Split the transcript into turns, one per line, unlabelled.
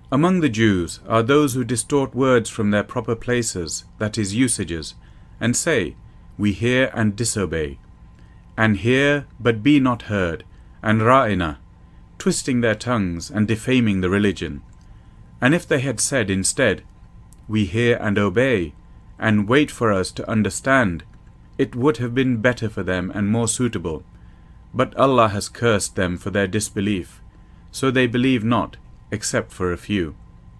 Among the Jews are those who distort words from their proper places, that is, usages, and say, We hear and disobey, and hear but be not heard, and ra'ina, twisting their tongues and defaming the religion. And if they had said instead, We hear and obey, and wait for us to understand, it would have been better for them and more suitable. But Allah has cursed them for their disbelief, so they believe not, except for a few.